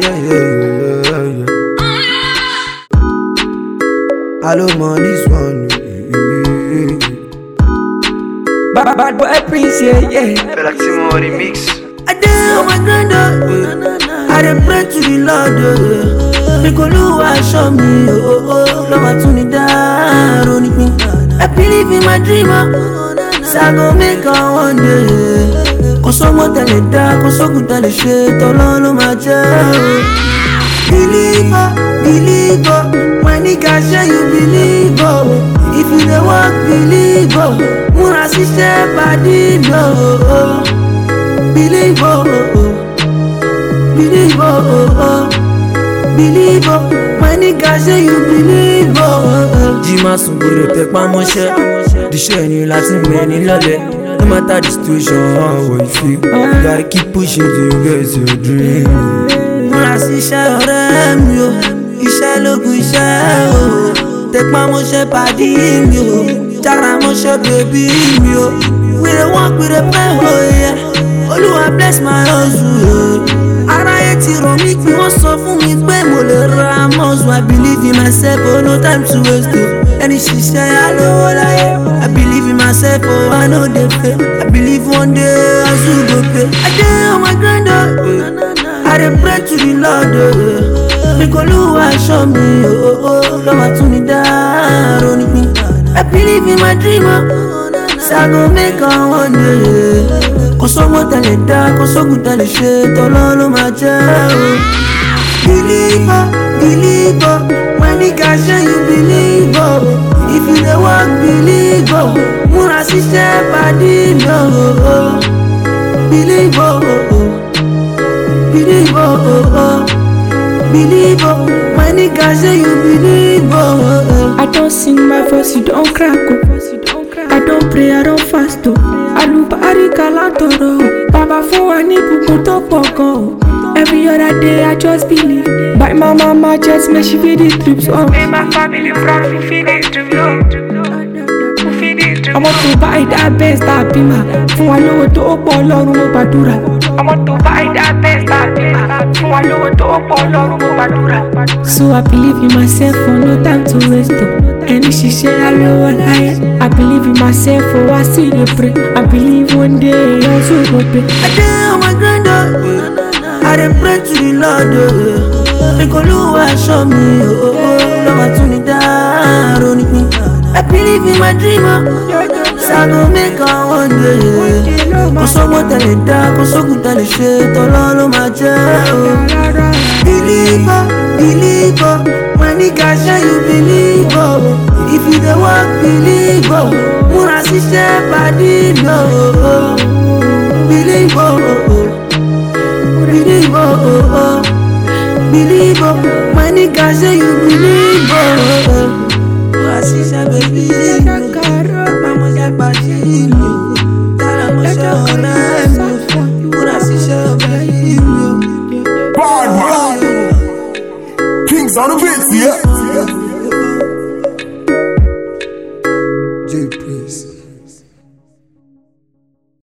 yeah. Hello, man, this one. Bad boy Prince, yeah. Felaximo remix. I did my granddad. I did pray to the Lord. Make Oluwa show me, love opportunity, running me. I believe in my dreamer, so I go make her one day. Cause someone tell it dark, cause so good tell it shit, all on my job. Believer, my nigga say you believer. If you dey work, believer. Mura si se body no. Believer, my nigga say you believer. Jima sungbere pepa moshe, the share ni láti mẹ́ni lọ́lẹ̀. No matter the situation, how you feel, you gotta keep pushing till you get your dream. Múra sí iṣẹ́ ọ̀rẹ́ mi o, iṣẹ́ lógun iṣẹ́ o. Tẹpá mọ́ṣẹ́ pàdí mi o, jára mọ́ṣẹ́ bèbí mi o. We dey work, we dey pray, oh yeah. Olúwa bless my hustle. Aráyé ti rò mí pé wọ́n sọ fún mi pé mo lè ra mọ́sùn. I believe in myself, oh no time to waste o. Ẹni ṣiṣẹ́ alówó láyé. I believe in myself, oh I no dey fail. I believe one day hustle go pay. I dey on my grind, I dey pray to the Lord, make Oluwa show me, love opportunity, running me. I believe in my dreamer, so I go make her one day. Cause someone tell it dark, cause so good tell it shit, all on my job. Believer, my nigga say you believer. If you dey work, believer. Mura si se body no. Believer, my nigga say you believer. I don't sing my voice, you don't crack oh. I don't pray, I don't fast oh. Alubarika latoro, Baba fún wa ní ìbùkún tó pọ̀ gan. Every other day I just believe. Buy my mama just make she feed the trips oh. Make my family proud, we feed the trips oh. I want to buy that best that be my. Fún wa lówó tó pọ̀ lọ́run mo gbàdúrà. I want to buy that best that be my. Fún wa lówó tó pọ̀ lọ́run mo gbàdúrà. So I believe in myself for no time to waste oh. Ẹni ṣiṣẹ́ alówó láyé. I believe in myself for I still dey pray. I believe one day I also go pay. I dey on my grind, I dey pray to the Lord, make Oluwa show me, love opportunity, running me. I believe in my dreamer, so I go make her one day. Cause someone tell it dark, cause so good tell it shit, all on my job. Believer, my nigga say you believer. If you dey work, believer. Mura si se body no. Believer, my nigga say you believe.